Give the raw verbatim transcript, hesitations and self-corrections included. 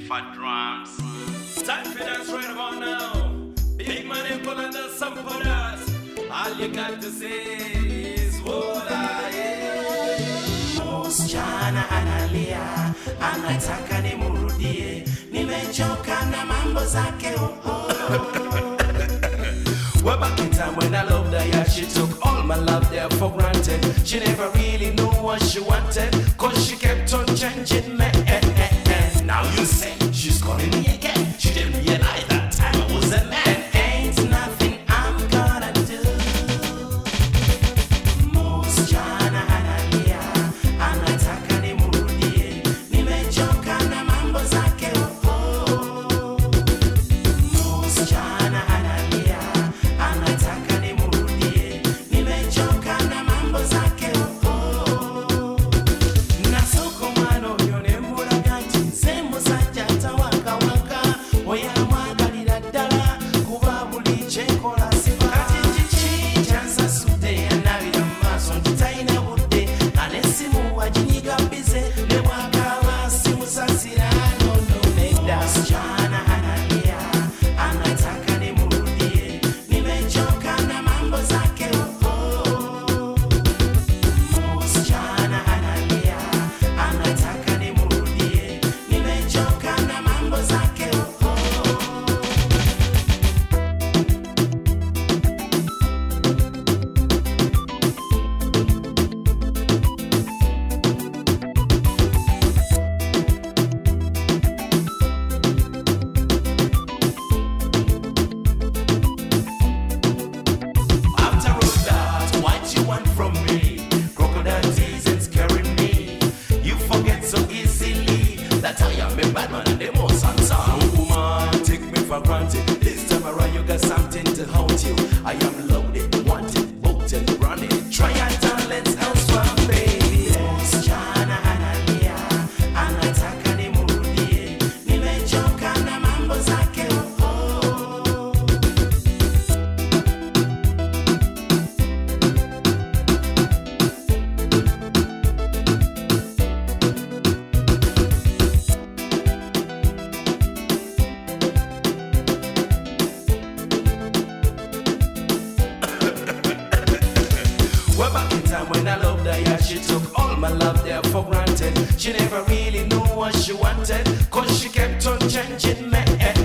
fat drums. Time for dance right about now. Big money pull under some us. All you got to say is wola, yeah. Msichana analia, anataka nimurudie, nimechoka na mambo zake huko. Well, back in time when I loved her, yeah, she took all my love there for granted. She never really knew what she wanted, cause she kept on changing me. Now you say she's calling me again. She didn't realize that time I was a man. Ain't nothing I'm gonna do. Msichana analia, anataka nimurudie, nimechoka na mambo zake huko. Msichana analia, anataka nimurudie, nimechoka na mambo zake huko. Na soko mano yone muragati, semo sajata waka waka. Oya mwagalira ddala, kuba buli kyenkola sifa. Kati kiki kyansa sudde yanabira mu maaso nti talina budde, an'essimu waginyiga bize, ne bw'akaaba simusasira nono nedda. Msichana analia, anataka nimurudie, nimechoka na mambo zake huko. Msichana analia, anataka nimurudie, nimechoka na mambo zake huko. After all that, what you want from me? Crocodile tears and scaring me. You forget so easily that I am a bad man and the most handsome. Woman, take me for granted. This time around you got something to haunt you. I am loaded, wanted, booked and running. Try your talents elsewhere, baby. Msichana analia, anataka nimurudie, nimechoka na mambo zake huko. Well, back in time when I loved her, yeah, she took all my love there for granted. She never really knew what she wanted, cause she kept on changing me.